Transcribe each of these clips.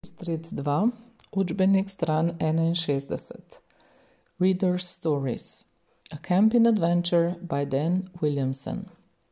Stric 2, udžbenik stran 61. Reader's Stories. A Camping Adventure by Dan Williamson.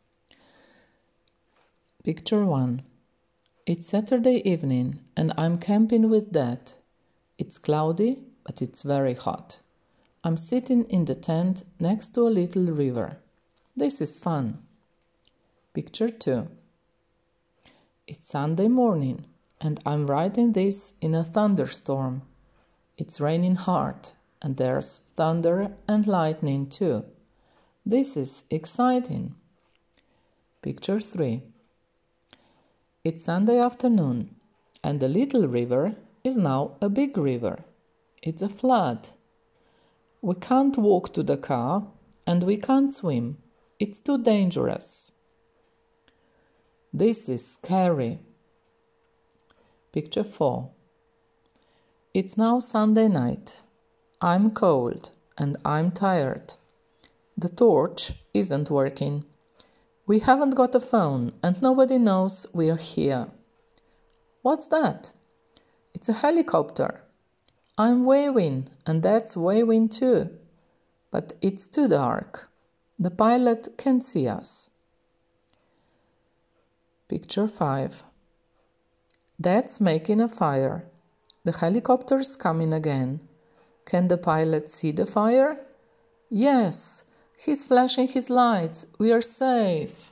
Picture 1. It's Saturday evening and I'm camping with Dad. It's cloudy, but it's very hot. I'm sitting in the tent next to a little river. This is fun. Picture 2. It's Sunday morning and I'm writing this in a thunderstorm. It's raining hard and there's thunder and lightning too. This is exciting. Picture 3. It's Sunday afternoon and the little river is now a big river. It's a flood. We can't walk to the car and we can't swim. It's too dangerous. This is scary. Picture 4. It's now Sunday night. I'm cold and I'm tired. The torch isn't working. We haven't got a phone and nobody knows we're here. What's that? It's a helicopter. I'm waving and Dad's waving too. But it's too dark. The pilot can't see us. Picture 5. Dad's making a fire. The helicopter's coming again. Can the pilot see the fire? Yes, he's flashing his lights. We are safe.